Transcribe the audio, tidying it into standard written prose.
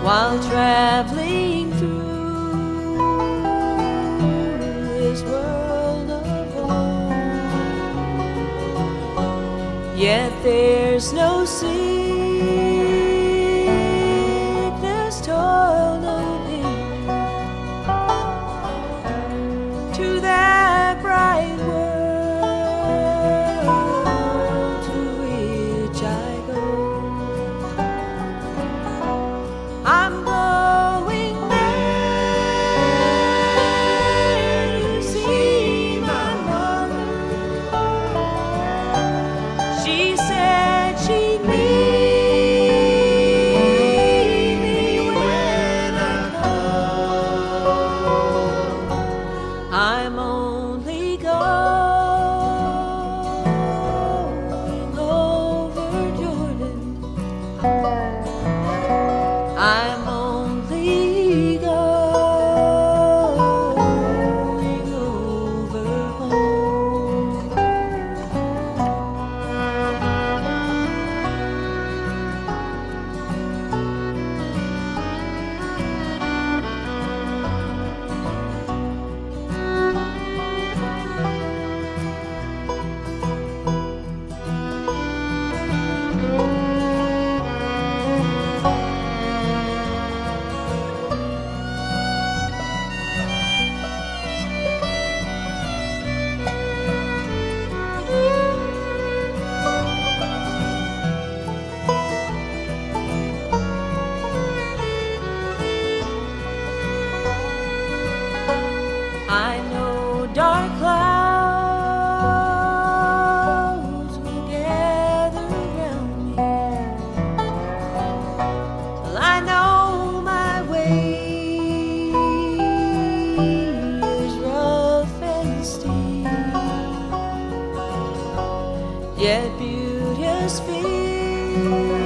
while traveling through this world alone. Yet there's no sickness, toil, no pain to that bright world to which I go. I'm going there to see my mother. She said she'd meet me when I come. I'm only going over Jordan. I'm only going over home. I know dark clouds will gather around me till I know my way is rough and steep, yet beauteous feet